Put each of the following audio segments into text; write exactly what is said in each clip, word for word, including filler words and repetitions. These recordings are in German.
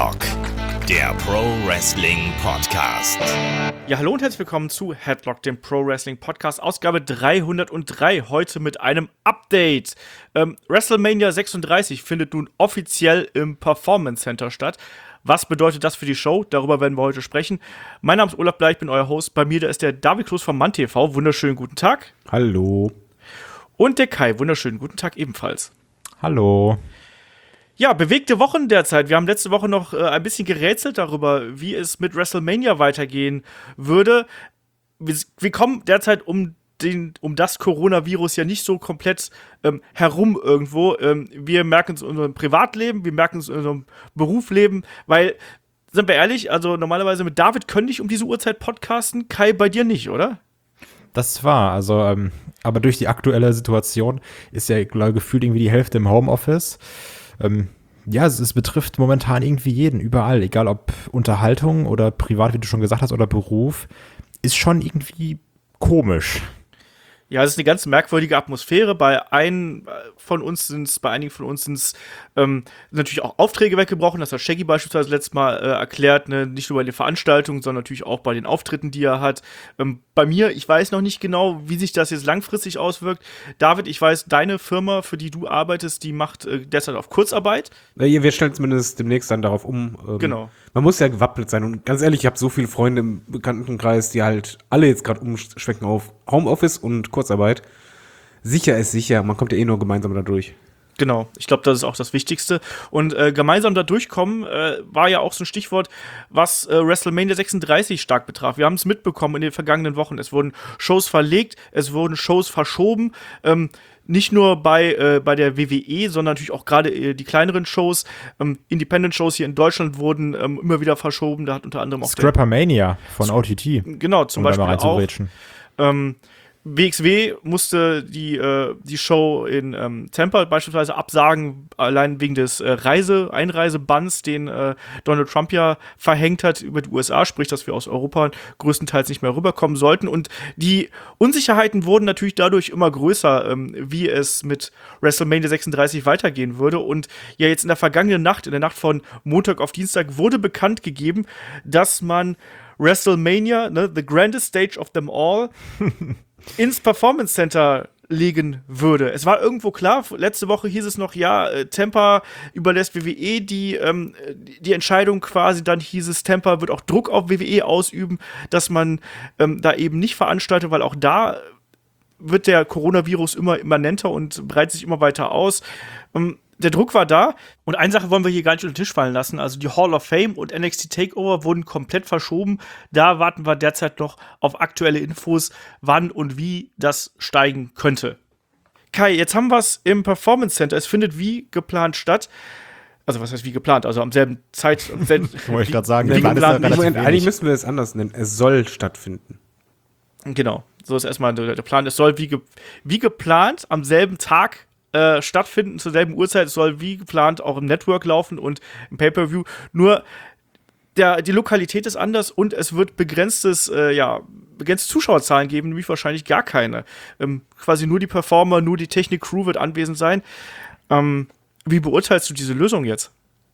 Headlock, der Pro Wrestling Podcast. Ja, hallo und herzlich willkommen zu Headlock, dem Pro Wrestling Podcast, Ausgabe dreihundertdrei, heute mit einem Update. Ähm, WrestleMania sechsunddreißig findet nun offiziell im Performance Center statt. Was bedeutet das für die Show? Darüber werden wir heute sprechen. Mein Name ist Olaf Bleich, ich bin euer Host. Bei mir da ist der David Kloß vom MannTV. Wunderschönen guten Tag. Hallo. Und der Kai. Wunderschönen guten Tag ebenfalls. Hallo. Ja, bewegte Wochen derzeit. Wir haben letzte Woche noch äh, ein bisschen gerätselt darüber, wie es mit WrestleMania weitergehen würde. Wir, wir kommen derzeit um den, um das Coronavirus ja nicht so komplett ähm, herum irgendwo. Ähm, wir merken es in unserem Privatleben, wir merken es in unserem Berufsleben, weil, sind wir ehrlich, also normalerweise mit David könnte ich um diese Uhrzeit podcasten, Kai bei dir nicht, oder? Das war, also, ähm, aber durch die aktuelle Situation ist ja glaub, gefühlt irgendwie die Hälfte im Homeoffice. Ähm, ja, es, es betrifft momentan irgendwie jeden, überall, egal ob Unterhaltung oder privat, wie du schon gesagt hast, oder Beruf, ist schon irgendwie komisch. Ja, es ist eine ganz merkwürdige Atmosphäre. Bei einem von uns sind es, bei einigen von uns sind es ähm, natürlich auch Aufträge weggebrochen. Das hat Shaggy beispielsweise letztes Mal äh, erklärt, ne? Nicht nur bei den Veranstaltungen, sondern natürlich auch bei den Auftritten, die er hat. Ähm, bei mir, ich weiß noch nicht genau, wie sich das jetzt langfristig auswirkt. David, ich weiß, deine Firma, für die du arbeitest, die macht äh, derzeit auf Kurzarbeit. Ja, wir stellen zumindest demnächst dann darauf um. Ähm, genau. Man muss ja gewappnet sein. Und ganz ehrlich, ich habe so viele Freunde im Bekanntenkreis, die halt alle jetzt gerade umschwenken auf Homeoffice und Kurzarbeit. Sicher ist sicher, man kommt ja eh nur gemeinsam da durch. Genau, ich glaube, das ist auch das Wichtigste. Und äh, gemeinsam da durchkommen äh, war ja auch so ein Stichwort, was äh, WrestleMania sechsunddreißig stark betraf. Wir haben es mitbekommen in den vergangenen Wochen. Es wurden Shows verlegt, es wurden Shows verschoben. Ähm, nicht nur bei, äh, bei der W W E, sondern natürlich auch gerade äh, die kleineren Shows. Ähm, Independent-Shows hier in Deutschland wurden ähm, immer wieder verschoben. Da hat unter anderem auch Scrappermania von O T T. Genau, zum um Beispiel auch. Ähm, W X W musste die, äh, die Show in ähm, Tampa beispielsweise absagen, allein wegen des äh, Reise-, Einreisebanns, den äh, Donald Trump ja verhängt hat über die U S A, sprich, dass wir aus Europa größtenteils nicht mehr rüberkommen sollten. Und die Unsicherheiten wurden natürlich dadurch immer größer, ähm, wie es mit WrestleMania sechsunddreißig weitergehen würde. Und ja, jetzt in der vergangenen Nacht, in der Nacht von Montag auf Dienstag, wurde bekannt gegeben, dass man WrestleMania, ne, the grandest stage of them all, ins Performance Center legen würde. Es war irgendwo klar, letzte Woche hieß es noch, ja, äh, Tampa überlässt W W E die, ähm, die Entscheidung quasi, dann hieß es, Tampa wird auch Druck auf W W E ausüben, dass man ähm, da eben nicht veranstaltet, weil auch da wird der Coronavirus immer immanenter und breitet sich immer weiter aus. Ähm, Der Druck war da und eine Sache wollen wir hier gar nicht unter den Tisch fallen lassen. Also die Hall of Fame und N X T Takeover wurden komplett verschoben. Da warten wir derzeit noch auf aktuelle Infos, wann und wie das steigen könnte. Kai, jetzt haben wir es im Performance Center. Es findet wie geplant statt. Also was heißt wie geplant? Also am selben Zeit. Am selben, Wollte ich gerade sagen, wie der Plan ist ja Moment, relativ eigentlich müssen wir es anders nennen. Es soll stattfinden. Genau, so ist erstmal der, der Plan. Es soll wie, ge- wie geplant am selben Tag Äh, stattfinden, zur selben Uhrzeit. Es soll wie geplant auch im Network laufen und im Pay-Per-View. Nur der, die Lokalität ist anders und es wird begrenztes, äh, ja, begrenzte Zuschauerzahlen geben, nämlich wahrscheinlich gar keine. Ähm, quasi nur die Performer, nur die Technik-Crew wird anwesend sein. Ähm, wie beurteilst du diese Lösung jetzt?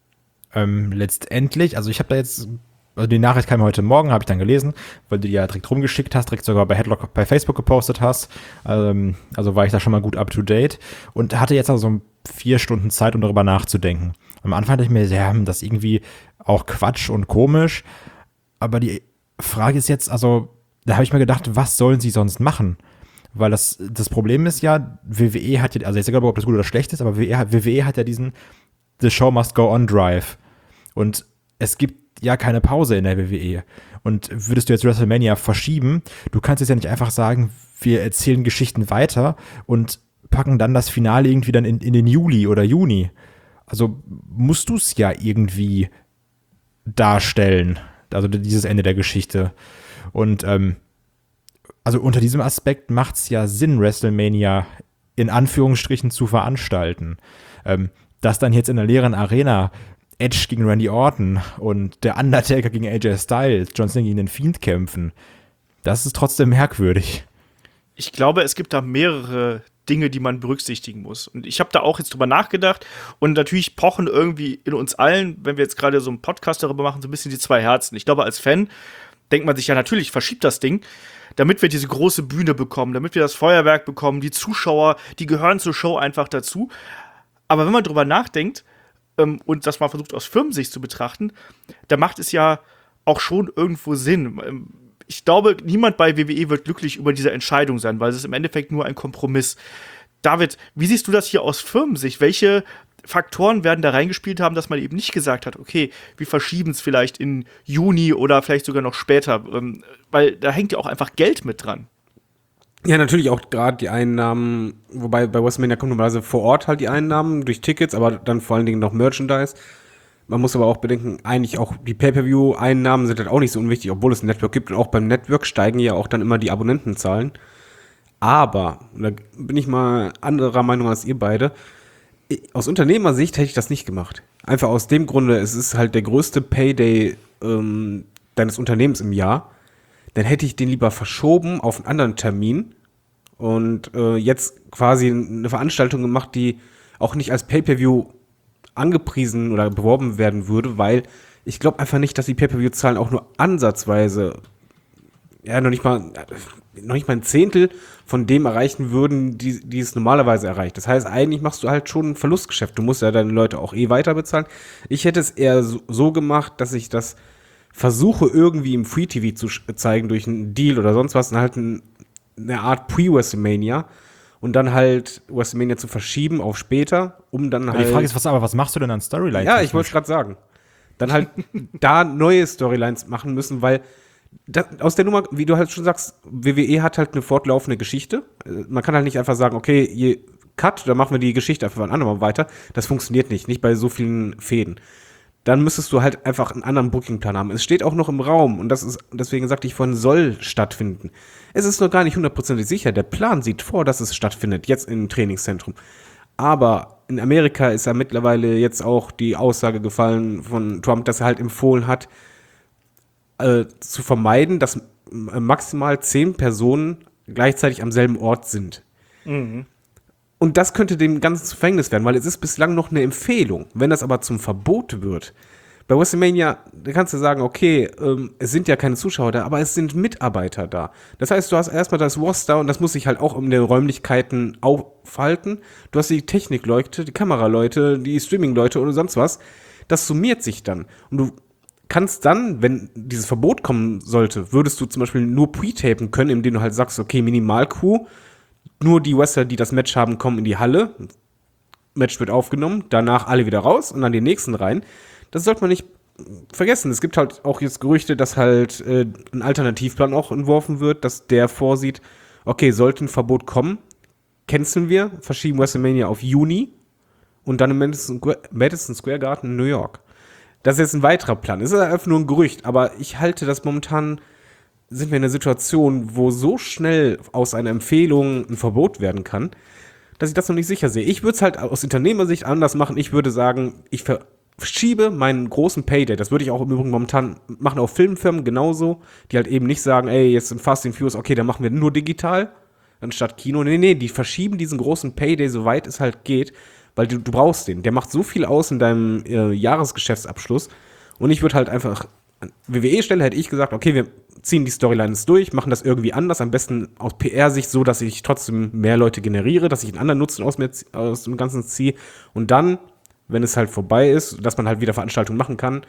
Ähm, letztendlich, also ich habe da jetzt, also die Nachricht kam heute Morgen, habe ich dann gelesen, weil du die ja direkt rumgeschickt hast, direkt sogar bei Headlock bei Facebook gepostet hast. Ähm, also war ich da schon mal gut up to date und hatte jetzt also so vier Stunden Zeit, um darüber nachzudenken. Am Anfang dachte ich mir, ja, das ist irgendwie auch Quatsch und komisch. Aber die Frage ist jetzt, also da habe ich mir gedacht, was sollen sie sonst machen? Weil das, das Problem ist ja, W W E hat ja, also jetzt egal, ob das gut oder schlecht ist, aber W W E hat, W W E hat ja diesen The Show Must Go On Drive. Und es gibt ja keine Pause in der W W E. Und würdest du jetzt WrestleMania verschieben, du kannst jetzt ja nicht einfach sagen, wir erzählen Geschichten weiter und packen dann das Finale irgendwie dann in, in den Juli oder Juni. Also musst du es ja irgendwie darstellen, also dieses Ende der Geschichte. Und ähm, also unter diesem Aspekt macht es ja Sinn, WrestleMania in Anführungsstrichen zu veranstalten. Ähm, dass dann jetzt in der leeren Arena Edge gegen Randy Orton und der Undertaker gegen A J Styles, John Cena gegen den Fiend kämpfen, das ist trotzdem merkwürdig. Ich glaube, es gibt da mehrere Dinge, die man berücksichtigen muss. Und ich habe da auch jetzt drüber nachgedacht und natürlich pochen irgendwie in uns allen, wenn wir jetzt gerade so einen Podcast darüber machen, so ein bisschen die zwei Herzen. Ich glaube, als Fan denkt man sich ja natürlich, verschiebt das Ding, damit wir diese große Bühne bekommen, damit wir das Feuerwerk bekommen, die Zuschauer, die gehören zur Show einfach dazu. Aber wenn man drüber nachdenkt ähm, und das mal versucht aus Firmensicht zu betrachten, da macht es ja auch schon irgendwo Sinn. Ähm, ich glaube, niemand bei W W E wird glücklich über diese Entscheidung sein, weil es ist im Endeffekt nur ein Kompromiss. David, wie siehst du das hier aus Firmensicht? Welche Faktoren werden da reingespielt haben, dass man eben nicht gesagt hat, okay, wir verschieben es vielleicht in Juni oder vielleicht sogar noch später, ähm, weil da hängt ja auch einfach Geld mit dran. Ja, natürlich auch gerade die Einnahmen, wobei bei WrestleMania kommen normalerweise vor Ort halt die Einnahmen durch Tickets, aber dann vor allen Dingen noch Merchandise. Man muss aber auch bedenken, eigentlich auch die Pay-Per-View-Einnahmen sind halt auch nicht so unwichtig, obwohl es ein Network gibt und auch beim Network steigen ja auch dann immer die Abonnentenzahlen. Aber, da bin ich mal anderer Meinung als ihr beide, aus Unternehmersicht hätte ich das nicht gemacht. Einfach aus dem Grunde, es ist halt der größte Payday ähm, deines Unternehmens im Jahr. Dann hätte ich den lieber verschoben auf einen anderen Termin und äh, jetzt quasi eine Veranstaltung gemacht, die auch nicht als Pay-Per-View angepriesen oder beworben werden würde, weil ich glaube einfach nicht, dass die Pay-Per-View-Zahlen auch nur ansatzweise, ja, noch nicht mal, noch nicht mal ein Zehntel von dem erreichen würden, die, die es normalerweise erreicht. Das heißt, eigentlich machst du halt schon ein Verlustgeschäft. Du musst ja deine Leute auch eh weiter bezahlen. Ich hätte es eher so, so gemacht, dass ich das versuche, irgendwie im Free-T V zu zeigen durch einen Deal oder sonst was und halt ein, eine Art Pre-WrestleMania und dann halt WrestleMania zu verschieben auf später, um dann aber halt... die Frage ist, was, aber was machst du denn an Storylines? Ja, ich wollte es gerade sagen. Dann halt da neue Storylines machen müssen, weil das, aus der Nummer, wie du halt schon sagst, W W E hat halt eine fortlaufende Geschichte. Man kann halt nicht einfach sagen, okay, je Cut, dann machen wir die Geschichte einfach ein andermal weiter. Das funktioniert nicht, nicht bei so vielen Fäden. Dann müsstest du halt einfach einen anderen Bookingplan haben. Es steht auch noch im Raum und das ist, deswegen sagte ich vorhin, soll stattfinden. Es ist noch gar nicht hundertprozentig sicher. Der Plan sieht vor, dass es stattfindet, jetzt im Trainingszentrum. Aber in Amerika ist ja mittlerweile jetzt auch die Aussage gefallen von Trump, dass er halt empfohlen hat, äh, zu vermeiden, dass maximal zehn Personen gleichzeitig am selben Ort sind. Mhm. Und das könnte dem Ganzen zu Verhängnis werden, weil es ist bislang noch eine Empfehlung. Wenn das aber zum Verbot wird, bei WrestleMania, da kannst du sagen, okay, ähm, es sind ja keine Zuschauer da, aber es sind Mitarbeiter da. Das heißt, du hast erstmal das Roster und das muss sich halt auch in den Räumlichkeiten aufhalten. Du hast die Technikleute, die Kameraleute, die Streamingleute oder sonst was. Das summiert sich dann. Und du kannst dann, wenn dieses Verbot kommen sollte, würdest du zum Beispiel nur pre-tapen können, indem du halt sagst, okay, Minimal-Crew, nur die Wrestler, die das Match haben, kommen in die Halle. Match wird aufgenommen, danach alle wieder raus und dann die nächsten rein. Das sollte man nicht vergessen. Es gibt halt auch jetzt Gerüchte, dass halt äh, ein Alternativplan auch entworfen wird, dass der vorsieht, okay, sollte ein Verbot kommen, canceln wir, verschieben WrestleMania auf Juni und dann im Madison, Madison Square Garden in New York. Das ist jetzt ein weiterer Plan. Es ist einfach nur ein Gerücht, aber ich halte das momentan, sind wir in einer Situation, wo so schnell aus einer Empfehlung ein Verbot werden kann, dass ich das noch nicht sicher sehe. Ich würde es halt aus Unternehmersicht anders machen. Ich würde sagen, ich verschiebe meinen großen Payday. Das würde ich auch im Übrigen momentan machen auf Filmfirmen genauso, die halt eben nicht sagen, ey, jetzt sind Fast and Furious, okay, dann machen wir nur digital anstatt Kino. Nee, nee, die verschieben diesen großen Payday, soweit es halt geht, weil du, du brauchst den. Der macht so viel aus in deinem äh, Jahresgeschäftsabschluss. Und ich würde halt einfach, an W W E-Stelle hätte ich gesagt, okay, wir ziehen die Storylines durch, machen das irgendwie anders, am besten aus P R-Sicht so, dass ich trotzdem mehr Leute generiere, dass ich einen anderen Nutzen aus, mir, aus dem Ganzen ziehe und dann, wenn es halt vorbei ist, dass man halt wieder Veranstaltungen machen kann,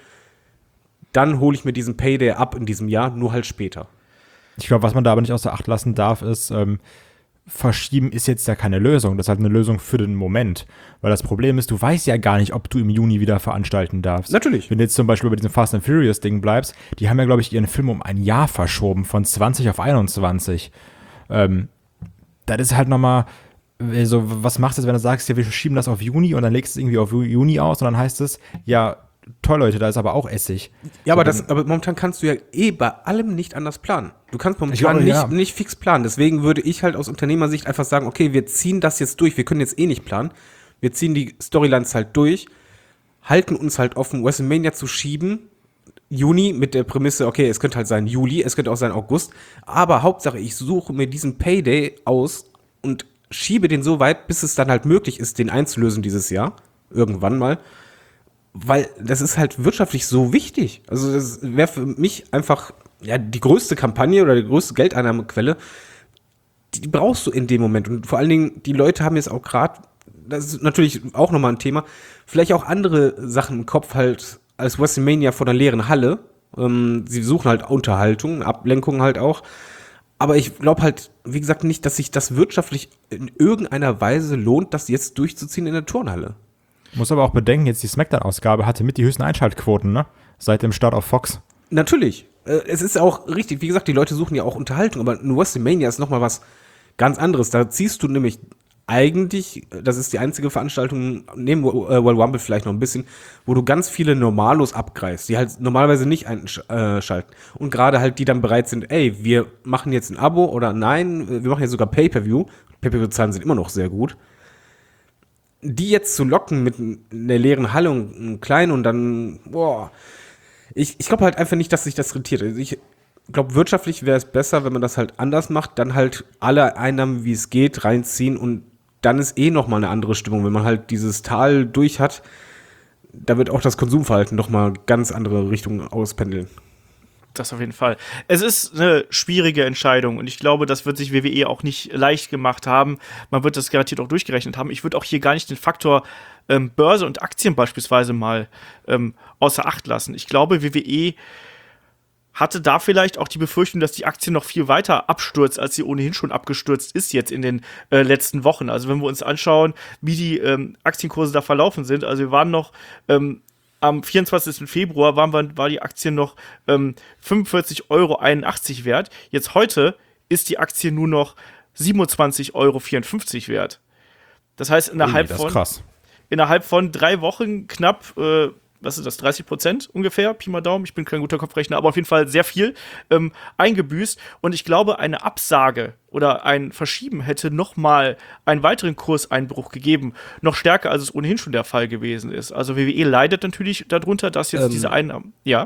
dann hole ich mir diesen Payday ab in diesem Jahr, nur halt später. Ich glaube, was man da aber nicht außer Acht lassen darf, ist, ähm, verschieben ist jetzt ja keine Lösung. Das ist halt eine Lösung für den Moment. Weil das Problem ist, du weißt ja gar nicht, ob du im Juni wieder veranstalten darfst. Natürlich. Wenn du jetzt zum Beispiel bei diesem Fast and Furious Ding bleibst, die haben ja, glaube ich, ihren Film um ein Jahr verschoben, von zwanzig auf einundzwanzig. Ähm, das ist halt nochmal, so, was machst du jetzt, wenn du sagst, ja, wir schieben das auf Juni und dann legst du es irgendwie auf Juni aus und dann heißt es, ja, toll, Leute, da ist aber auch Essig. Ja, so, aber, das, aber momentan kannst du ja eh bei allem nicht anders planen. Du kannst momentan glaube, nicht, ja. nicht fix planen. Deswegen würde ich halt aus Unternehmersicht einfach sagen, okay, wir ziehen das jetzt durch. Wir können jetzt eh nicht planen. Wir ziehen die Storylines halt durch, halten uns halt offen, WrestleMania zu schieben. Juni mit der Prämisse, okay, es könnte halt sein Juli, es könnte auch sein August. Aber Hauptsache, ich suche mir diesen Payday aus und schiebe den so weit, bis es dann halt möglich ist, den einzulösen dieses Jahr. Irgendwann mal. Weil das ist halt wirtschaftlich so wichtig. Also das wäre für mich einfach ja die größte Kampagne oder die größte Geldeinnahmequelle. Die brauchst du in dem Moment. Und vor allen Dingen, die Leute haben jetzt auch gerade, das ist natürlich auch nochmal ein Thema, vielleicht auch andere Sachen im Kopf halt als WrestleMania vor einer leeren Halle. Ähm, sie suchen halt Unterhaltung, Ablenkung halt auch. Aber ich glaube halt, wie gesagt, nicht, dass sich das wirtschaftlich in irgendeiner Weise lohnt, das jetzt durchzuziehen in der Turnhalle. Muss aber auch bedenken, jetzt die SmackDown-Ausgabe hatte mit die höchsten Einschaltquoten, ne? Seit dem Start auf Fox. Natürlich. Äh, es ist auch richtig, wie gesagt, die Leute suchen ja auch Unterhaltung, aber ein WrestleMania ist nochmal was ganz anderes. Da ziehst du nämlich eigentlich, das ist die einzige Veranstaltung, neben Royal Rumble vielleicht noch ein bisschen, wo du ganz viele Normalos abgreifst, die halt normalerweise nicht einschalten. Und gerade halt die dann bereit sind, ey, wir machen jetzt ein Abo oder nein, wir machen jetzt sogar Pay-Per-View. Pay-Per-View-Zahlen sind immer noch sehr gut. Die jetzt zu locken mit einer leeren Halle und einem kleinen und dann, boah, ich, ich glaube halt einfach nicht, dass sich das rentiert. Also ich glaube, wirtschaftlich wäre es besser, wenn man das halt anders macht, dann halt alle Einnahmen, wie es geht, reinziehen und dann ist eh nochmal eine andere Stimmung, wenn man halt dieses Tal durch hat, da wird auch das Konsumverhalten nochmal ganz andere Richtungen auspendeln. Das auf jeden Fall. Es ist eine schwierige Entscheidung und ich glaube, das wird sich W W E auch nicht leicht gemacht haben. Man wird das garantiert auch durchgerechnet haben. Ich würde auch hier gar nicht den Faktor ähm, Börse und Aktien beispielsweise mal ähm, außer Acht lassen. Ich glaube, W W E hatte da vielleicht auch die Befürchtung, dass die Aktie noch viel weiter abstürzt, als sie ohnehin schon abgestürzt ist jetzt in den äh, letzten Wochen. Also wenn wir uns anschauen, wie die ähm, Aktienkurse da verlaufen sind, also wir waren noch ähm, am vierundzwanzigsten Februar waren wir, war die Aktie noch ähm, fünfundvierzig Euro einundachtzig wert. Jetzt heute ist die Aktie nur noch siebenundzwanzig Euro vierundfünfzig wert. Das heißt, innerhalb, Ui, das von, ist krass. innerhalb von drei Wochen knapp äh, was ist das, dreißig Prozent ungefähr, Pi mal Daumen, ich bin kein guter Kopfrechner, aber auf jeden Fall sehr viel ähm, eingebüßt. Und ich glaube, eine Absage oder ein Verschieben hätte noch mal einen weiteren Kurseinbruch gegeben, noch stärker, als es ohnehin schon der Fall gewesen ist. Also W W E leidet natürlich darunter, dass jetzt Ähm, diese Einnahmen, ja.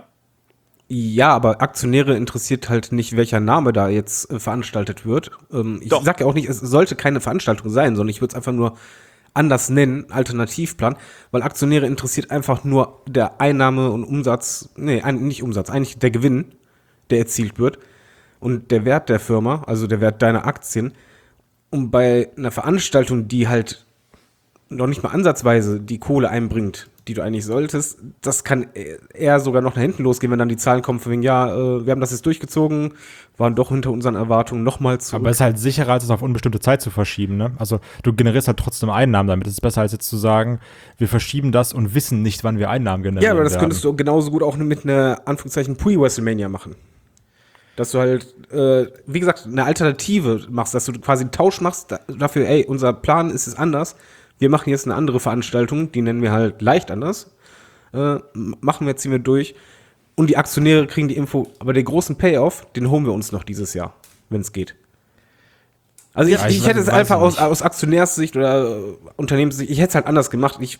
Ja, aber Aktionäre interessiert halt nicht, welcher Name da jetzt äh, veranstaltet wird. Ähm, ich Doch. sag ja auch nicht, es sollte keine Veranstaltung sein, sondern ich würde es einfach nur anders nennen, Alternativplan, weil Aktionäre interessiert einfach nur der Einnahme und Umsatz, nee, ein, nicht Umsatz, eigentlich der Gewinn, der erzielt wird und der Wert der Firma, also der Wert deiner Aktien. Und bei einer Veranstaltung, die halt noch nicht mal ansatzweise die Kohle einbringt, die du eigentlich solltest, das kann eher sogar noch nach hinten losgehen, wenn dann die Zahlen kommen von wegen, ja, äh, wir haben das jetzt durchgezogen, waren doch hinter unseren Erwartungen nochmal zurück. Aber es ist halt sicherer, als es auf unbestimmte Zeit zu verschieben, ne? Also du generierst halt trotzdem Einnahmen damit. Es ist besser, als jetzt zu sagen, wir verschieben das und wissen nicht, wann wir Einnahmen generieren. Ja, aber das werden. könntest du genauso gut auch mit einer, Anführungszeichen, Pre-WrestleMania machen. Dass du halt, äh, wie gesagt, eine Alternative machst, dass du quasi einen Tausch machst da, dafür, ey, unser Plan ist es anders. Wir machen jetzt eine andere Veranstaltung, die nennen wir halt leicht anders. Äh, machen wir, ziehen wir durch. Und die Aktionäre kriegen die Info. Aber den großen Payoff, den holen wir uns noch dieses Jahr, wenn es geht. Also ich, Ja, ich ich hätte es weiß einfach aus, nicht. aus Aktionärssicht oder äh, Unternehmenssicht, ich hätte es halt anders gemacht. Ich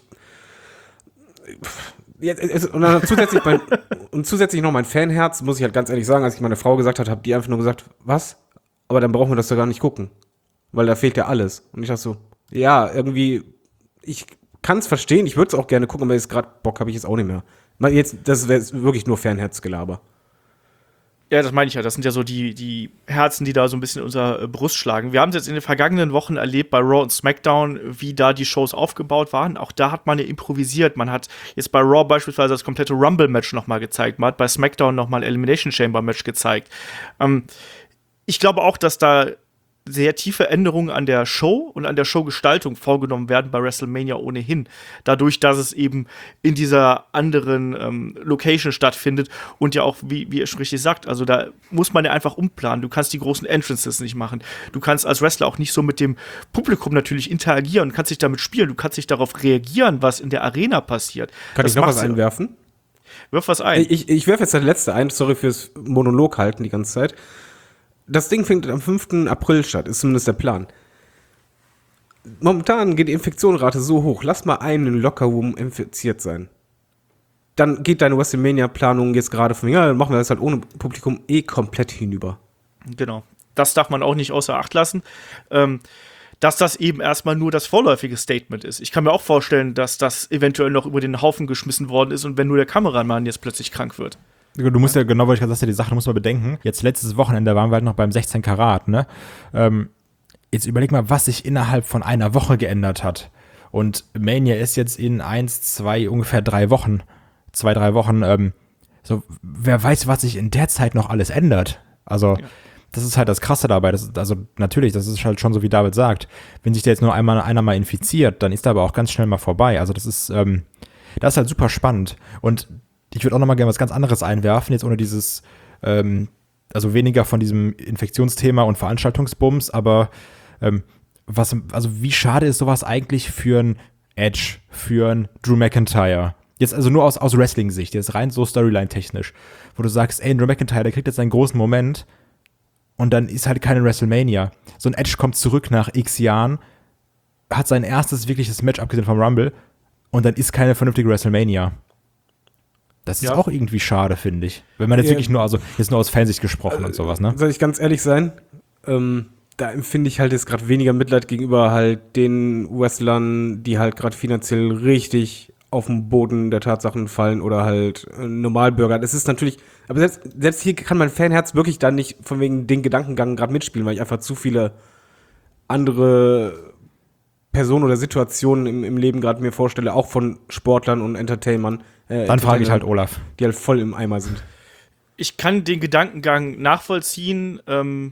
Jetzt, es- und dann zusätzlich, mein, und zusätzlich noch mein Fanherz, muss ich halt ganz ehrlich sagen, als ich meine Frau gesagt habe, habe die einfach nur gesagt, was? Aber dann brauchen wir das doch gar nicht gucken. Weil da fehlt ja alles. Und ich dachte so, ja, irgendwie, ich kann es verstehen, ich würde es auch gerne gucken, aber jetzt gerade Bock habe ich jetzt auch nicht mehr. Mal Jetzt, das wäre wirklich nur Fanherzgelaber. Ja, das meine ich ja. Das sind ja so die, die Herzen, die da so ein bisschen in unserer äh, Brust schlagen. Wir haben es jetzt in den vergangenen Wochen erlebt bei Raw und SmackDown, wie da die Shows aufgebaut waren. Auch da hat man ja improvisiert. Man hat jetzt bei Raw beispielsweise das komplette Rumble-Match nochmal gezeigt. Man hat bei SmackDown nochmal ein Elimination Chamber-Match gezeigt. Ähm, ich glaube auch, dass da sehr tiefe Änderungen an der Show und an der Showgestaltung vorgenommen werden bei WrestleMania ohnehin. Dadurch, dass es eben in dieser anderen ähm, Location stattfindet und ja auch, wie, wie ihr schon richtig sagt, also da muss man ja einfach umplanen. Du kannst die großen Entrances nicht machen. Du kannst als Wrestler auch nicht so mit dem Publikum natürlich interagieren, kannst dich damit spielen, du kannst nicht darauf reagieren, was in der Arena passiert. Kann Das ich noch was machst du- einwerfen? Wirf was ein. Ich, ich werfe jetzt das letzte ein, sorry fürs Monolog halten die ganze Zeit. Das Ding fängt am fünften April statt, ist zumindest der Plan. Momentan geht die Infektionenrate so hoch, lass mal einen im Lockerroom infiziert sein. Dann geht deine WrestleMania-Planung jetzt gerade von, ja, dann machen wir das halt ohne Publikum eh komplett hinüber. Genau. Das darf man auch nicht außer Acht lassen. Ähm, dass das eben erstmal nur das vorläufige Statement ist. Ich kann mir auch vorstellen, dass das eventuell noch über den Haufen geschmissen worden ist und wenn nur der Kameramann jetzt plötzlich krank wird. Du musst ja, genau, weil ich gerade sagte, die Sache muss man bedenken. Jetzt letztes Wochenende waren wir halt noch beim sechzehn Karat, ne? Ähm, jetzt überleg mal, was sich innerhalb von einer Woche geändert hat. Und Mania ist jetzt in eins, zwei, ungefähr drei Wochen, zwei, drei Wochen, ähm, so, wer weiß, was sich in der Zeit noch alles ändert. Also, ja. Das ist halt das Krasse dabei. Das ist, also, natürlich, das ist halt schon so, wie David sagt. Wenn sich da jetzt nur einmal einer mal infiziert, dann ist da aber auch ganz schnell mal vorbei. Also, das ist, ähm, das ist halt super spannend. Und ich würde auch noch mal gerne was ganz anderes einwerfen, jetzt ohne dieses, ähm, also weniger von diesem Infektionsthema und Veranstaltungsbums, aber ähm, was, also wie schade ist sowas eigentlich für ein Edge, für ein Drew McIntyre? Jetzt also nur aus, aus Wrestling-Sicht, jetzt rein so Storyline-technisch, wo du sagst, ey, Drew McIntyre, der kriegt jetzt einen großen Moment und dann ist halt keine WrestleMania. So ein Edge kommt zurück nach x Jahren, hat sein erstes wirkliches Match, abgesehen vom Rumble, und dann ist keine vernünftige WrestleMania. Das ist ja auch irgendwie schade, finde ich. Wenn man jetzt ja. wirklich nur, also jetzt nur aus Fansicht gesprochen äh, und sowas, ne? Soll ich ganz ehrlich sein? Ähm, da empfinde ich halt jetzt gerade weniger Mitleid gegenüber halt den Wrestlern, die halt gerade finanziell richtig auf den Boden der Tatsachen fallen oder halt äh, Normalbürger. Das ist natürlich, aber selbst, selbst hier kann mein Fanherz wirklich dann nicht von wegen den Gedankengang gerade mitspielen, weil ich einfach zu viele andere Personen oder Situationen im, im Leben gerade mir vorstelle, auch von Sportlern und Entertainern. Äh, Dann frage ich halt Olaf. Die halt voll im Eimer sind. Ich kann den Gedankengang nachvollziehen, ähm,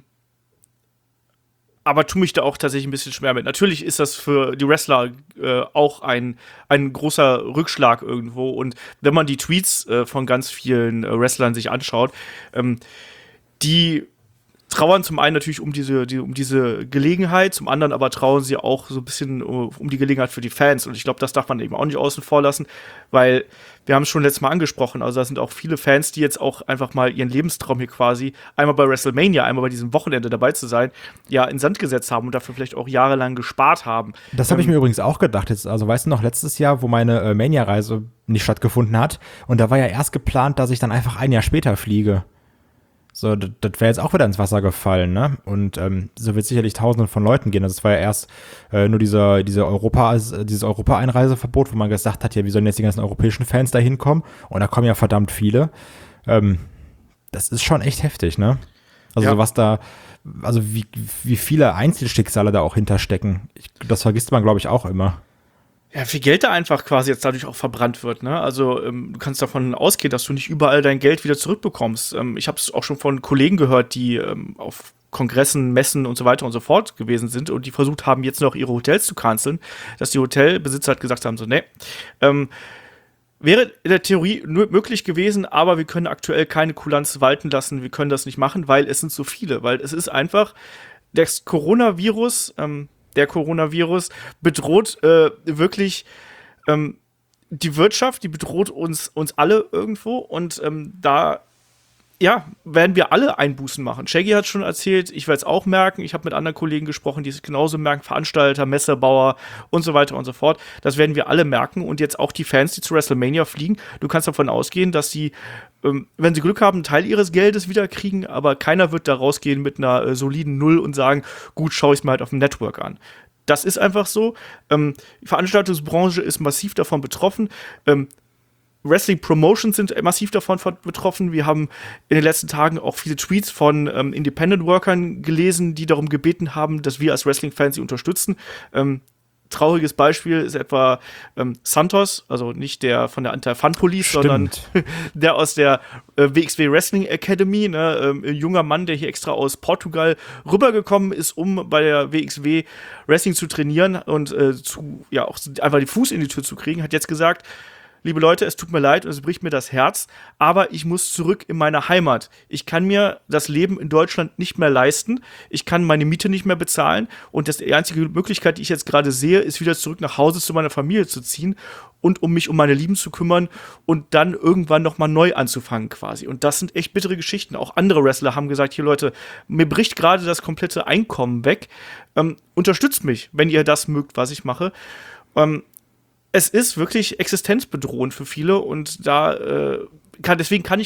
aber tue mich da auch tatsächlich ein bisschen schwer mit. Natürlich ist das für die Wrestler äh, auch ein, ein großer Rückschlag irgendwo. Und wenn man die Tweets äh, von ganz vielen äh, Wrestlern sich anschaut, ähm, die trauern zum einen natürlich um diese, die, um diese Gelegenheit, zum anderen aber trauern sie auch so ein bisschen um, um die Gelegenheit für die Fans. Und ich glaube, das darf man eben auch nicht außen vor lassen, weil wir haben es schon letztes Mal angesprochen, also da sind auch viele Fans, die jetzt auch einfach mal ihren Lebenstraum hier quasi einmal bei WrestleMania, einmal bei diesem Wochenende dabei zu sein, ja, in Sand gesetzt haben und dafür vielleicht auch jahrelang gespart haben. Das habe ähm, ich mir übrigens auch gedacht. Jetzt, also weißt du noch, letztes Jahr, wo meine äh, Mania-Reise nicht stattgefunden hat, und da war ja erst geplant, dass ich dann einfach ein Jahr später fliege. So, das, das wäre jetzt auch wieder ins Wasser gefallen, ne? Und ähm, so wird sicherlich Tausenden von Leuten gehen. Also es war ja erst äh, nur dieser, diese Europa, dieses Europa-Einreiseverbot, wo man gesagt hat, ja, wie sollen jetzt die ganzen europäischen Fans da hinkommen? Und da kommen ja verdammt viele. Ähm, das ist schon echt heftig, ne? Also ja. so was da, also wie, wie viele Einzelschicksale da auch hinterstecken. Ich, das vergisst man, glaube ich, auch immer. Ja, viel Geld da einfach quasi jetzt dadurch auch verbrannt wird, ne? Also ähm, du kannst davon ausgehen, dass du nicht überall dein Geld wieder zurückbekommst. Ähm, ich habe es auch schon von Kollegen gehört, die ähm, auf Kongressen, Messen und so weiter und so fort gewesen sind und die versucht haben, jetzt noch ihre Hotels zu canceln, dass die Hotelbesitzer halt gesagt haben, so, ne, ähm, wäre in der Theorie nur möglich gewesen, aber wir können aktuell keine Kulanz walten lassen, wir können das nicht machen, weil es sind so viele, weil es ist einfach, das Coronavirus, ähm, der Coronavirus bedroht äh, wirklich ähm, die Wirtschaft, die bedroht uns, uns alle irgendwo und ähm, da ja, werden wir alle Einbußen machen. Shaggy hat schon erzählt, ich werde es auch merken, ich habe mit anderen Kollegen gesprochen, die es genauso merken, Veranstalter, Messebauer und so weiter und so fort. Das werden wir alle merken und jetzt auch die Fans, die zu WrestleMania fliegen, du kannst davon ausgehen, dass sie, ähm, wenn sie Glück haben, einen Teil ihres Geldes wieder kriegen, aber keiner wird da rausgehen mit einer äh, soliden Null und sagen, gut, schaue ich es mir halt auf dem Network an. Das ist einfach so. Ähm, die Veranstaltungsbranche ist massiv davon betroffen. Ähm, Wrestling-Promotions sind massiv davon betroffen. Wir haben in den letzten Tagen auch viele Tweets von ähm, Independent-Workern gelesen, die darum gebeten haben, dass wir als Wrestling-Fans sie unterstützen. Ähm, trauriges Beispiel ist etwa ähm, Santos, also nicht der von der Anti-Fun-Police, sondern der aus der äh, W X W Wrestling Academy, ne, ähm, ein junger Mann, der hier extra aus Portugal rübergekommen ist, um bei der W X W Wrestling zu trainieren und äh, zu, ja, auch einfach den Fuß in die Tür zu kriegen, hat jetzt gesagt, liebe Leute, es tut mir leid und es bricht mir das Herz, aber ich muss zurück in meine Heimat. Ich kann mir das Leben in Deutschland nicht mehr leisten. Ich kann meine Miete nicht mehr bezahlen. Und das, die einzige Möglichkeit, die ich jetzt gerade sehe, ist wieder zurück nach Hause zu meiner Familie zu ziehen und um mich um meine Lieben zu kümmern und dann irgendwann nochmal neu anzufangen quasi. Und das sind echt bittere Geschichten. Auch andere Wrestler haben gesagt, hier Leute, mir bricht gerade das komplette Einkommen weg. Ähm, unterstützt mich, wenn ihr das mögt, was ich mache. Ähm, Es ist wirklich existenzbedrohend für viele und da äh, kann, deswegen kann ich auch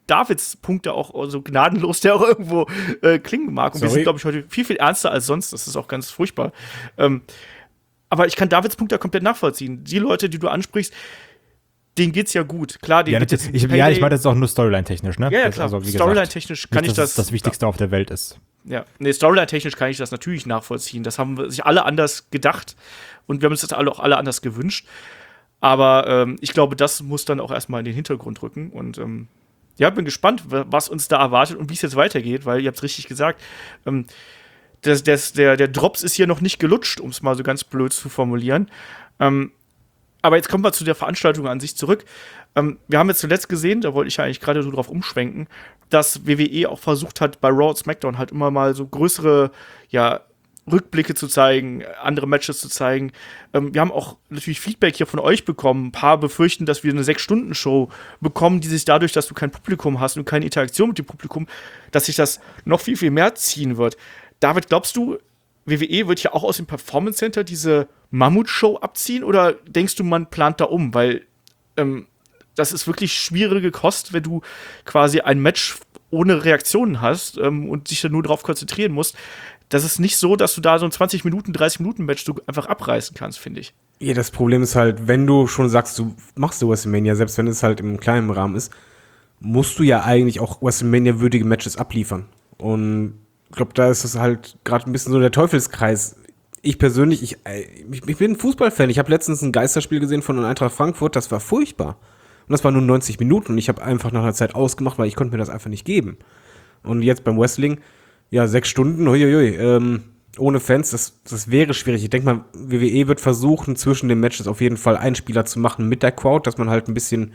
Davids Punkte auch so gnadenlos, der auch irgendwo äh, klingen mag. Und Sorry. wir sind, glaube ich, heute viel, viel ernster als sonst. Das ist auch ganz furchtbar. Ähm, aber ich kann Davids Punkt da komplett nachvollziehen. Die Leute, die du ansprichst, denen geht's ja gut. Klar, denen Ja, geht das, jetzt ich, ja, ich meine, das ist auch nur Storyline-technisch, ne? Ja, ja, Das, klar. also, wie Storyline-technisch gesagt, kann nicht, ich dass das. es das Wichtigste auf der Welt ist. Ja, nee, Storyline-technisch kann ich das natürlich nachvollziehen. Das haben sich alle anders gedacht und wir haben uns das alle auch alle anders gewünscht. Aber ähm, ich glaube, das muss dann auch erstmal in den Hintergrund rücken. Und ähm, ja, bin gespannt, was uns da erwartet und wie es jetzt weitergeht, weil ihr habt es richtig gesagt, ähm, das, das, der, der Drops ist hier noch nicht gelutscht, um es mal so ganz blöd zu formulieren. Ähm, aber jetzt kommen wir zu der Veranstaltung an sich zurück. Ähm, wir haben jetzt zuletzt gesehen, da wollte ich ja eigentlich gerade so drauf umschwenken, dass W W E auch versucht hat, bei Raw und SmackDown halt immer mal so größere, ja, Rückblicke zu zeigen, andere Matches zu zeigen. Ähm, wir haben auch natürlich Feedback hier von euch bekommen. Ein paar befürchten, dass wir eine sechs-Stunden-Show bekommen, die sich dadurch, dass du kein Publikum hast und keine Interaktion mit dem Publikum, dass sich das noch viel, viel mehr ziehen wird. David, glaubst du, W W E wird ja auch aus dem Performance Center diese Mammut-Show abziehen oder denkst du, man plant da um? Weil ähm, das ist wirklich schwierige Kost, wenn du quasi ein Match ohne Reaktionen hast ähm, und dich dann nur darauf konzentrieren musst. Das ist nicht so, dass du da so ein zwanzig Minuten, dreißig Minuten Match du einfach abreißen kannst, finde ich. Ja, das Problem ist halt, wenn du schon sagst, du machst du WrestleMania, selbst wenn es halt im kleinen Rahmen ist, musst du ja eigentlich auch WrestleMania-würdige Matches abliefern. Und ich glaube, da ist es halt gerade ein bisschen so der Teufelskreis. Ich persönlich, ich, ich, ich bin ein Fußballfan. Ich habe letztens ein Geisterspiel gesehen von Eintracht Frankfurt, das war furchtbar. Und das war nur neunzig Minuten und ich habe einfach nach einer Zeit ausgemacht, weil ich konnte mir das einfach nicht geben. Und jetzt beim Wrestling, ja, sechs Stunden, huiuiui, ähm, ohne Fans, das, das wäre schwierig. Ich denke mal, W W E wird versuchen, zwischen den Matches auf jeden Fall einen Spieler zu machen mit der Crowd, dass man halt ein bisschen,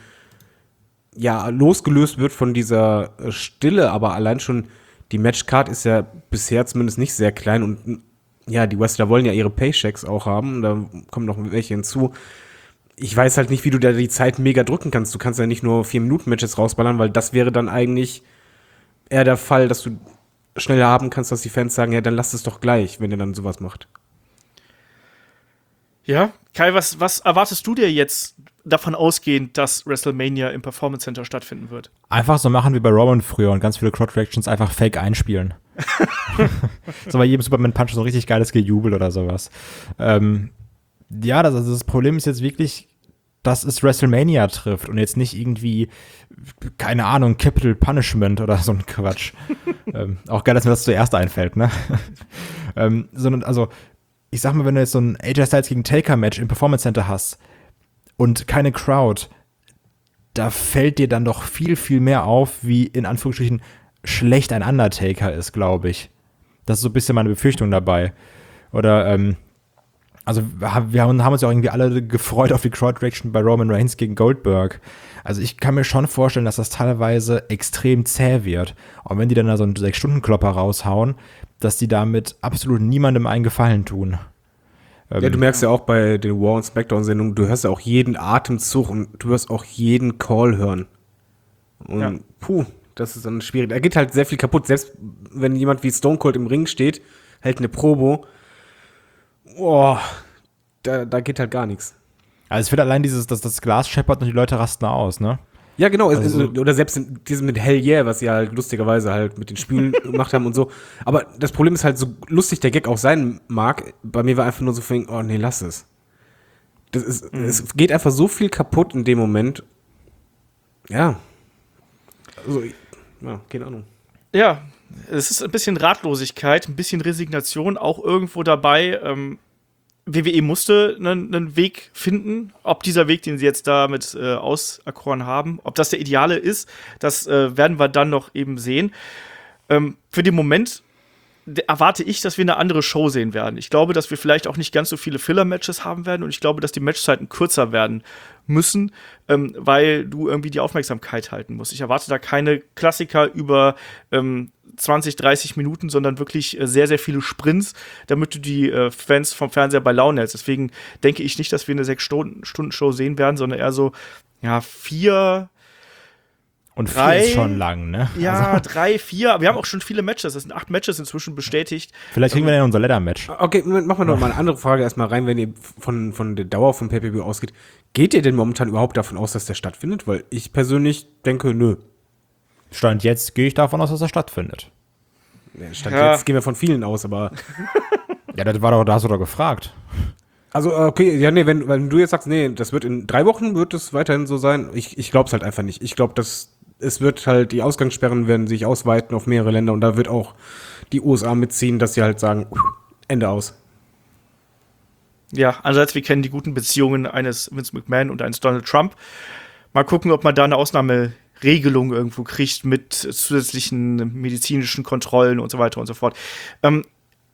ja, losgelöst wird von dieser äh, Stille, aber allein schon die Matchcard ist ja bisher zumindest nicht sehr klein und ja, die Wrestler wollen ja ihre Paychecks auch haben, da kommen noch welche hinzu. Ich weiß halt nicht, wie du da die Zeit mega drücken kannst. Du kannst ja nicht nur vier Minuten Matches rausballern, weil das wäre dann eigentlich eher der Fall, dass du schneller haben kannst, dass die Fans sagen, ja, dann lass es doch gleich, wenn ihr dann sowas macht. Ja, Kai, was, was erwartest du dir jetzt davon ausgehend, dass WrestleMania im Performance Center stattfinden wird? Einfach so machen wie bei Roman früher und ganz viele Crowd-Reactions einfach fake einspielen. So bei jedem Superman-Punch so ein richtig geiles Gejubel oder sowas. Ähm, ja, das, also das Problem ist jetzt wirklich, dass es WrestleMania trifft und jetzt nicht irgendwie, keine Ahnung, Capital Punishment oder so ein Quatsch. ähm, auch geil, dass mir das zuerst einfällt, ne? ähm, sondern, also, ich sag mal, wenn du jetzt so ein A J Styles gegen Taker-Match im Performance Center hast und keine Crowd, da fällt dir dann doch viel, viel mehr auf, wie in Anführungsstrichen schlecht ein Undertaker ist, glaube ich. Das ist so ein bisschen meine Befürchtung dabei. Oder, ähm, also wir haben uns ja auch irgendwie alle gefreut auf die Crowd-Reaction bei Roman Reigns gegen Goldberg. Also ich kann mir schon vorstellen, dass das teilweise extrem zäh wird. Und wenn die dann da so einen sechs-Stunden-Klopper raushauen, dass die damit absolut niemandem einen Gefallen tun. Ja, du merkst ja auch bei den Raw- und Smackdown-Sendungen, du hörst ja auch jeden Atemzug und du wirst auch jeden Call hören. Und ja. puh, das ist dann schwierig. Da geht halt sehr viel kaputt. Selbst wenn jemand wie Stone Cold im Ring steht, hält eine Promo, boah, da, da geht halt gar nichts. Also es wird allein dieses, dass das Glas scheppert und die Leute rasten aus, ne? Ja, genau. Also es, es, oder selbst in diesem mit Hell Yeah, was sie halt lustigerweise halt mit den Spülen gemacht haben und so. Aber das Problem ist halt, so lustig der Gag auch sein mag, bei mir war einfach nur so, oh nee, lass es. Das ist, mhm. Es geht einfach so viel kaputt in dem Moment. Ja. Also, ja, keine Ahnung. Ja, es ist ein bisschen Ratlosigkeit, ein bisschen Resignation auch irgendwo dabei. Ähm, W W E musste einen, einen Weg finden. Ob dieser Weg, den sie jetzt damit äh, auserkoren haben, ob das der ideale ist, das äh, werden wir dann noch eben sehen. Ähm, für den Moment erwarte ich, dass wir eine andere Show sehen werden. Ich glaube, dass wir vielleicht auch nicht ganz so viele Filler-Matches haben werden und ich glaube, dass die Matchzeiten kürzer werden müssen, ähm, weil du irgendwie die Aufmerksamkeit halten musst. Ich erwarte da keine Klassiker über ähm, zwanzig, dreißig Minuten, sondern wirklich äh, sehr, sehr viele Sprints, damit du die äh, Fans vom Fernseher bei Laune hältst. Deswegen denke ich nicht, dass wir eine sechs-Stunden-Show sehen werden, sondern eher so, ja, vier Und vier drei, ist schon lang, ne? Ja, Also, drei, vier. Wir haben auch schon viele Matches. Das sind acht Matches inzwischen bestätigt. vielleicht kriegen wir dann unser Leather-Match. Okay, Moment, machen wir noch mal eine andere Frage erstmal rein, wenn ihr von, von der Dauer vom Pay-Per-View ausgeht. Geht ihr denn momentan überhaupt davon aus, dass der stattfindet? Weil ich persönlich denke, nö. Stand jetzt gehe ich davon aus, dass er stattfindet. Stand Ja. jetzt gehen wir von vielen aus, aber Ja, das war doch, da hast du doch gefragt. also okay, ja nee, wenn, wenn du jetzt sagst, nee, das wird in drei Wochen wird es weiterhin so sein, ich, ich glaube es halt einfach nicht. Ich glaube, dass es wird halt, die Ausgangssperren werden sich ausweiten auf mehrere Länder und da wird auch die U S A mitziehen, dass sie halt sagen, Ende aus. Ja, andererseits, wir kennen die guten Beziehungen eines Vince McMahon und eines Donald Trump. Mal gucken, ob man da eine Ausnahmeregelung irgendwo kriegt mit zusätzlichen medizinischen Kontrollen und so weiter und so fort. Ähm,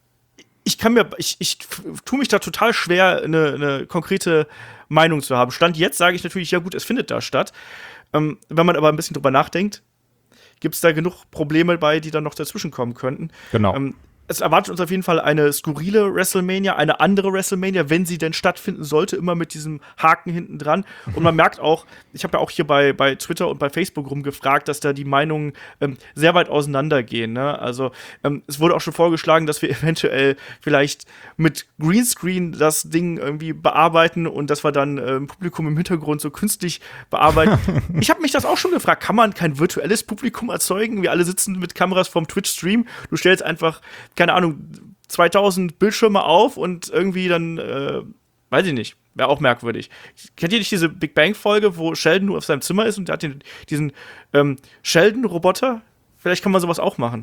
ich kann mir, ich, ich tue mich da total schwer, eine, eine konkrete Meinung zu haben. Stand jetzt sage ich natürlich, ja gut, es findet da statt. Ähm, wenn man aber ein bisschen drüber nachdenkt, gibt es da genug Probleme bei, die dann noch dazwischen kommen könnten. Genau. Ähm, es erwartet uns auf jeden Fall eine skurrile WrestleMania, eine andere WrestleMania, wenn sie denn stattfinden sollte, immer mit diesem Haken hinten dran. Und man merkt auch, ich habe ja auch hier bei, bei Twitter und bei Facebook rumgefragt, dass da die Meinungen ähm, sehr weit auseinandergehen. Ne? Also ähm, es wurde auch schon vorgeschlagen, dass wir eventuell vielleicht mit Greenscreen das Ding irgendwie bearbeiten und dass wir dann äh, Publikum im Hintergrund so künstlich bearbeiten. Ich habe mich das auch schon gefragt, kann man kein virtuelles Publikum erzeugen? Wir alle sitzen mit Kameras vom Twitch-Stream. Du stellst einfach keine Ahnung, zweitausend Bildschirme auf und irgendwie dann, äh, weiß ich nicht, wäre auch merkwürdig. Kennt ihr nicht diese Big Bang-Folge, wo Sheldon nur auf seinem Zimmer ist und der hat den, diesen ähm, Sheldon-Roboter? Vielleicht kann man sowas auch machen.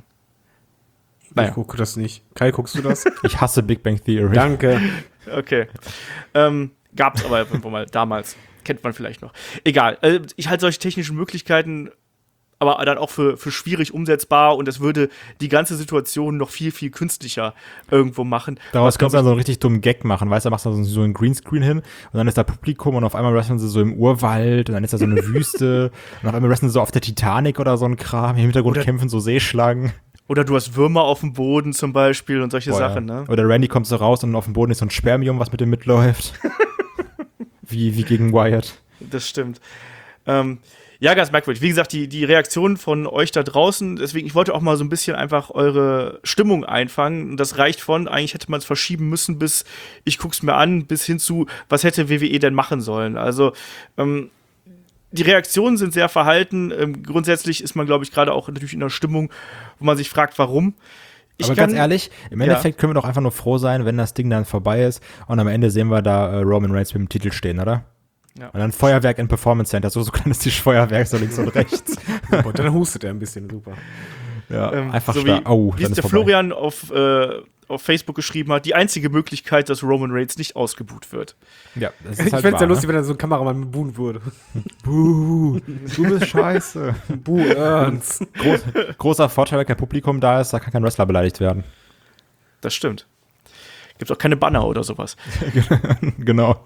Naja. Ich gucke das nicht. Kai, guckst du das? Ich hasse Big Bang Theory. Danke. Okay. Ähm, gab's aber irgendwo mal damals. Kennt man vielleicht noch. Egal. Äh, ich halte solche technischen Möglichkeiten aber dann auch für, für schwierig umsetzbar und es würde die ganze Situation noch viel, viel künstlicher irgendwo machen. Daraus kannst du dann so einen richtig dummen Gag machen, weißt du, da machst du so, so einen Greenscreen hin und dann ist da Publikum und auf einmal wresteln sie so im Urwald und dann ist da so eine Wüste und auf einmal wresteln sie so auf der Titanic oder so ein Kram, im Hintergrund Oder kämpfen so Seeschlangen. Oder du hast Würmer auf dem Boden zum Beispiel und solche Boah, Sachen, ja. ne? Oder Randy kommt so raus und auf dem Boden ist so ein Spermium, was mit dem mitläuft. wie, wie gegen Wyatt. Das stimmt. Ähm, ja, ganz merkwürdig. Wie gesagt, die, die Reaktionen von euch da draußen, deswegen, ich wollte auch mal so ein bisschen einfach eure Stimmung einfangen. Und das reicht von, eigentlich hätte man es verschieben müssen, bis ich guck's mir an, bis hin zu, was hätte W W E denn machen sollen? Also, ähm, die Reaktionen sind sehr verhalten. Ähm, grundsätzlich ist man, glaube ich, gerade auch natürlich in einer Stimmung, wo man sich fragt, warum. Ich Aber kann, ganz ehrlich, im Endeffekt ja. können wir doch einfach nur froh sein, wenn das Ding dann vorbei ist und am Ende sehen wir da äh, Roman Reigns mit dem Titel stehen, oder? Ja. Und dann Feuerwerk in Performance Center, so, so kleines Tischfeuerwerk, so links und rechts. Und dann hustet er ein bisschen, super. Ja, ähm, einfach so stark. Wie, oh, wie es der vorbei. Florian auf, äh, auf Facebook geschrieben hat, die einzige Möglichkeit, dass Roman Reigns nicht ausgebuht wird. Ja, das ist ist ich halt fände es ja wahr, lustig, ne? wenn da so ein Kameramann mit buhen würde. Buh, du bist scheiße. Buh, ernst. Groß, großer Vorteil, wenn kein Publikum da ist, da kann kein Wrestler beleidigt werden. Das stimmt. Gibt auch keine Banner oder sowas. Genau.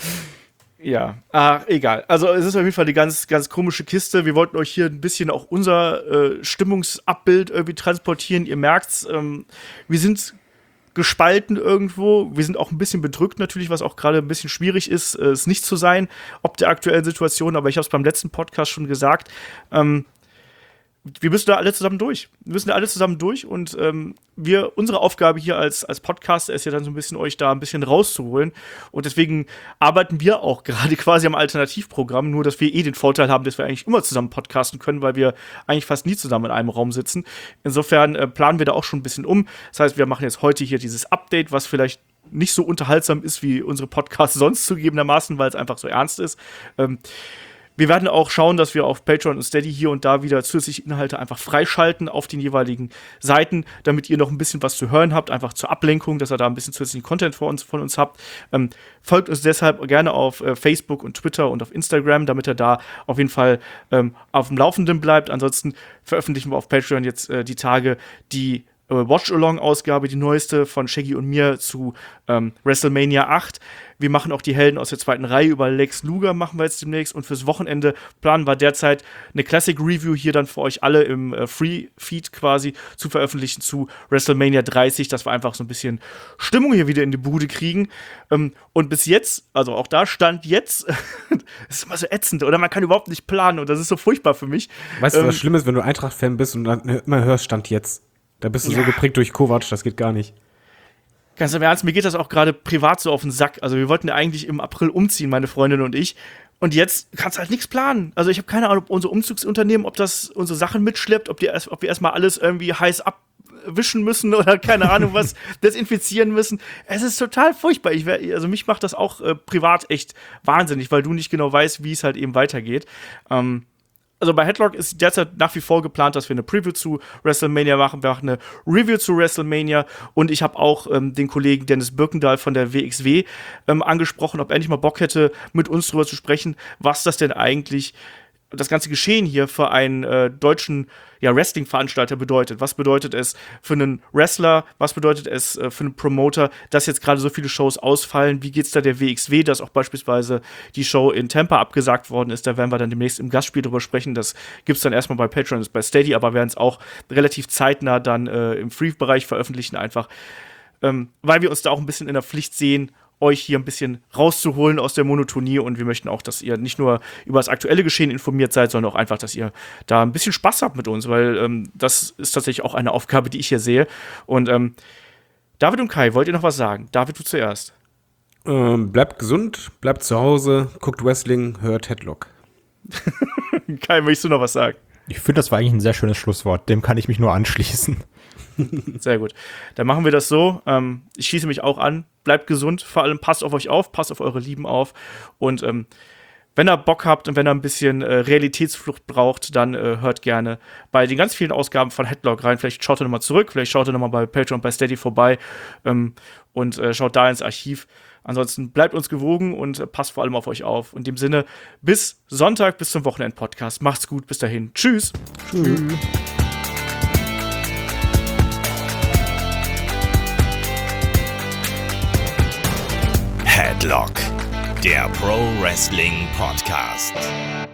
Ja, ah, egal. Also es ist auf jeden Fall eine ganz, ganz komische Kiste. Wir wollten euch hier ein bisschen auch unser äh, Stimmungsabbild irgendwie transportieren. Ihr merkt's, ähm, wir sind gespalten irgendwo. Wir sind auch ein bisschen bedrückt natürlich, was auch gerade ein bisschen schwierig ist, äh, es nicht zu sein, ob der aktuellen Situation. Aber ich habe es beim letzten Podcast schon gesagt. Ähm, wir müssen da alle zusammen durch. Wir müssen da alle zusammen durch und ähm, wir, unsere Aufgabe hier als, als Podcaster ist ja dann so ein bisschen, euch da ein bisschen rauszuholen. Und deswegen arbeiten wir auch gerade quasi am Alternativprogramm, nur dass wir eh den Vorteil haben, dass wir eigentlich immer zusammen podcasten können, weil wir eigentlich fast nie zusammen in einem Raum sitzen. Insofern äh, planen wir da auch schon ein bisschen um. Das heißt, wir machen jetzt heute hier dieses Update, was vielleicht nicht so unterhaltsam ist, wie unsere Podcasts sonst zugegebenermaßen, weil es einfach so ernst ist. Ähm, Wir werden auch schauen, dass wir auf Patreon und Steady hier und da wieder zusätzliche Inhalte einfach freischalten auf den jeweiligen Seiten, damit ihr noch ein bisschen was zu hören habt, einfach zur Ablenkung, dass ihr da ein bisschen zusätzlichen Content von uns, von uns habt. Ähm, folgt uns deshalb gerne auf äh, Facebook und Twitter und auf Instagram, damit ihr da auf jeden Fall ähm, auf dem Laufenden bleibt. Ansonsten veröffentlichen wir auf Patreon jetzt äh, die Tage die äh, Watch-Along-Ausgabe, die neueste von Shaggy und mir zu ähm, WrestleMania acht. Wir machen auch die Helden aus der zweiten Reihe über Lex Luger, machen wir jetzt demnächst. Und fürs Wochenende planen wir derzeit eine Classic-Review hier dann für euch alle im äh, Free-Feed quasi zu veröffentlichen zu WrestleMania dreißig, dass wir einfach so ein bisschen Stimmung hier wieder in die Bude kriegen. Ähm, und bis jetzt, also auch da stand jetzt, das ist immer so ätzend, oder man kann überhaupt nicht planen und das ist so furchtbar für mich. Weißt du, ähm, was schlimm ist, wenn du Eintracht-Fan bist und dann immer hörst, Stand jetzt. Da bist du Ja. so geprägt durch Kovac, das geht gar nicht. Ganz im Ernst, mir geht das auch gerade privat so auf den Sack. Also wir wollten ja eigentlich im April umziehen, meine Freundin und ich. Und jetzt kannst du halt nichts planen. Also ich habe keine Ahnung, ob unser Umzugsunternehmen, ob das unsere Sachen mitschleppt, ob, die erst, ob wir erstmal alles irgendwie heiß abwischen müssen oder keine Ahnung was, desinfizieren müssen. Es ist total furchtbar. Ich wär, also mich macht das auch äh, privat echt wahnsinnig, weil du nicht genau weißt, wie es halt eben weitergeht. Ähm, Also bei Headlock ist derzeit nach wie vor geplant, dass wir eine Preview zu WrestleMania machen. Wir machen eine Review zu WrestleMania. Und ich habe auch ähm, den Kollegen Dennis Birkendahl von der W X W ähm, angesprochen, ob er endlich mal Bock hätte, mit uns darüber zu sprechen, was das denn eigentlich, das ganze Geschehen hier für einen äh, deutschen ja, Wrestling-Veranstalter bedeutet. Was bedeutet es für einen Wrestler? Was bedeutet es äh, für einen Promoter, dass jetzt gerade so viele Shows ausfallen? Wie geht's da der W X W, dass auch beispielsweise die Show in Tampa abgesagt worden ist? Da werden wir dann demnächst im Gastspiel drüber sprechen. Das gibt's dann erstmal bei Patreon und bei Steady, aber werden es auch relativ zeitnah dann äh, im Free-Bereich veröffentlichen, einfach ähm, weil wir uns da auch ein bisschen in der Pflicht sehen, euch hier ein bisschen rauszuholen aus der Monotonie, und wir möchten auch, dass ihr nicht nur über das aktuelle Geschehen informiert seid, sondern auch einfach, dass ihr da ein bisschen Spaß habt mit uns, weil ähm, das ist tatsächlich auch eine Aufgabe, die ich hier sehe. Und ähm, David und Kai, wollt ihr noch was sagen? David, du zuerst. Ähm, bleibt gesund, bleibt zu Hause, guckt Wrestling, hört Headlock. Kai, möchtest du noch was sagen? Ich finde, das war eigentlich ein sehr schönes Schlusswort. Dem kann ich mich nur anschließen. Sehr gut. Dann machen wir das so. Ähm, ich schließe mich auch an. Bleibt gesund. Vor allem passt auf euch auf, passt auf eure Lieben auf. Und ähm, wenn ihr Bock habt und wenn ihr ein bisschen äh, Realitätsflucht braucht, dann äh, hört gerne bei den ganz vielen Ausgaben von Headlock rein. Vielleicht schaut ihr nochmal zurück, vielleicht schaut ihr nochmal bei Patreon und bei Steady vorbei ähm, und äh, schaut da ins Archiv. Ansonsten bleibt uns gewogen und äh, passt vor allem auf euch auf. In dem Sinne, bis Sonntag, bis zum Wochenend-Podcast. Macht's gut, bis dahin. Tschüss. Tschüss. Headlock, der Pro Wrestling Podcast.